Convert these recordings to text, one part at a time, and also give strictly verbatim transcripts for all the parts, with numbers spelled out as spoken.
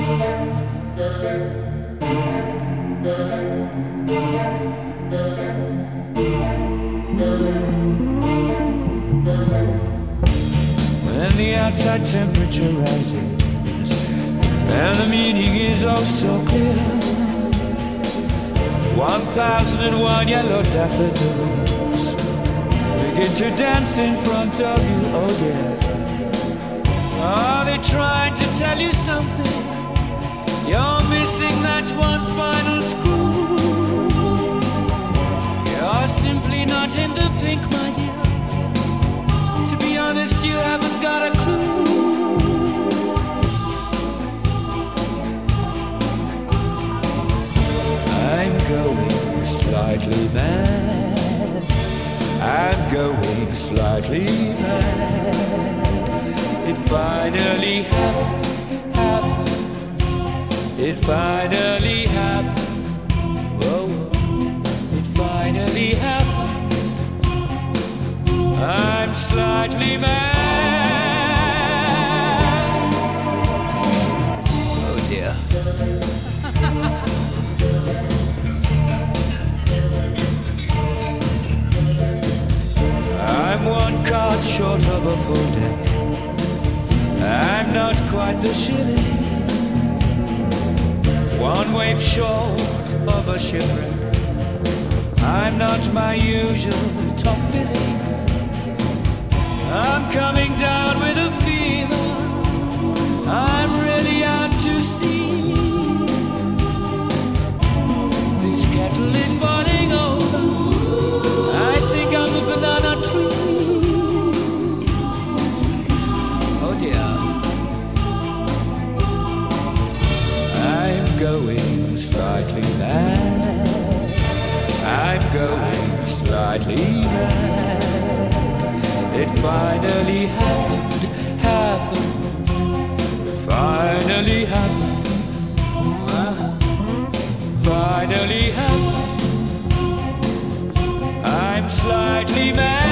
When the outside temperature rises and the meaning is oh so clear, one thousand and one yellow daffodils begin to dance in front of you, oh dear. Are they trying to tell you something? You're missing that one final screw. You're simply not in the pink, my dear. To be honest, you haven't got a clue. I'm going slightly mad. I'm going slightly mad. It finally happened, happened. It finally happened. Whoa, whoa. It finally happened. I'm slightly mad. Oh dear. I'm one card short of a full deck. I'm not quite the shilling. One wave short of a shipwreck. I'm not my usual top billing. I'm coming down with a fever. I'm really out to sea. This kettle is boiling over. I think I'm a banana tree. Oh dear. I'm going slightly mad. I'm going slightly mad. It finally happened, happened. Finally happened. Finally happened. I'm slightly mad.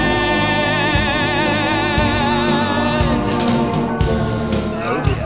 Oh dear.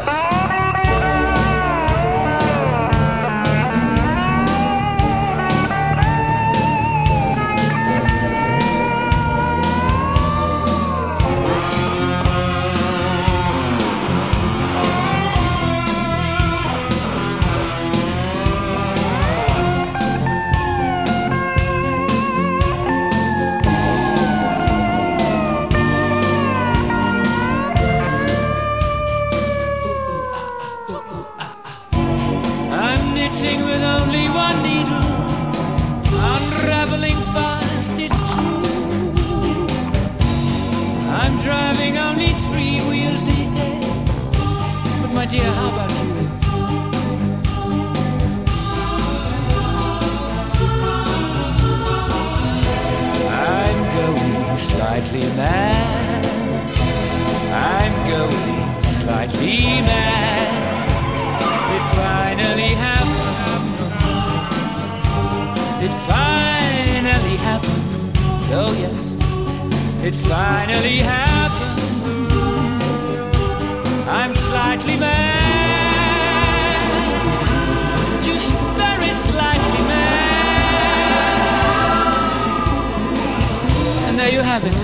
With only one needle, unraveling fast, it's true. I'm driving only three wheels these days. But my dear, how about you? I'm going slightly mad. I'm going slightly mad. It finally happened. It finally happened. Oh yes, it finally happened. I'm slightly mad. Just very slightly mad. And there you have it.